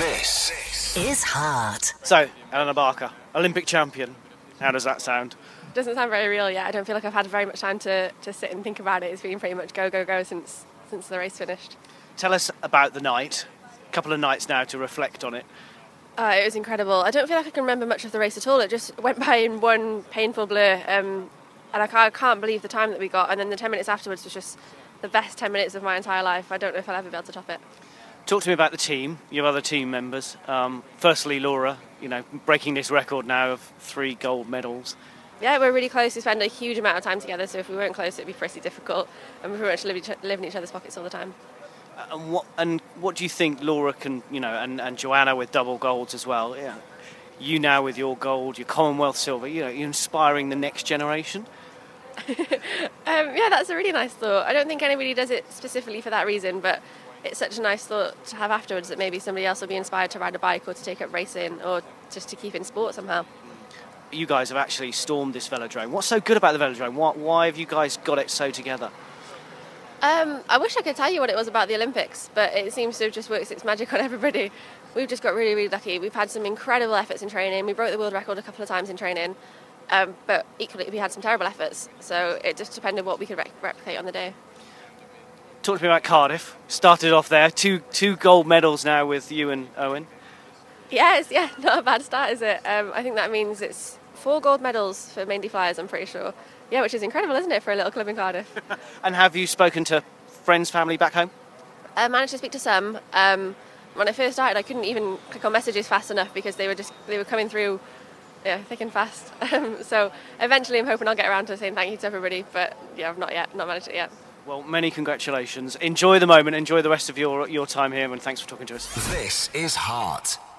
This is Heart. So, Eleanor Barker, Olympic champion. How does that sound? Doesn't sound very real yet. I don't feel like I've had very much time to sit and think about it. It's been pretty much go, go, go since the race finished. Tell us about the night. A couple of nights now to reflect on it. It was incredible. I don't feel like I can remember much of the race at all. It just went by in one painful blur. And I can't believe the time that we got. And then the 10 minutes afterwards was just the best 10 minutes of my entire life. I don't know if I'll ever be able to top it. Talk to me about the team, your other team members. Firstly, Laura, breaking this record now of 3 gold medals. Yeah, we're really close. We spend a huge amount of time together, so if we weren't close, it'd be pretty difficult. And we pretty much live in each other's pockets all the time. And what do you think Laura can, and Joanna with double golds as well? Yeah. You now with your gold, your Commonwealth silver, you're inspiring the next generation. Yeah, that's a really nice thought. I don't think anybody does it specifically for that reason, but it's such a nice thought to have afterwards that maybe somebody else will be inspired to ride a bike or to take up racing or just to keep in sport somehow. You guys have actually stormed this velodrome. What's so good about the velodrome? Why have you guys got it so together? I wish I could tell you what it was about the Olympics, but it seems to have just worked its magic on everybody. We've just got really, really lucky. We've had some incredible efforts in training. We broke the world record a couple of times in training, but equally we had some terrible efforts. So it just depended what we could replicate on the day. Talk to me about Cardiff. Started off there, two gold medals now with you and Owen. Yeah, not a bad start, is it? I think that means it's 4 gold medals for mainly flyers, I'm pretty sure. Yeah, which is incredible, isn't it, for a little club in Cardiff? And have you spoken to friends, family back home? I managed to speak to some. When I first started, I couldn't even click on messages fast enough because they were coming through thick and fast. So eventually I'm hoping I'll get around to saying thank you to everybody, but yeah, I've not managed it yet. Well, many congratulations. Enjoy the moment, enjoy the rest of your time here, and thanks for talking to us. This is Heart.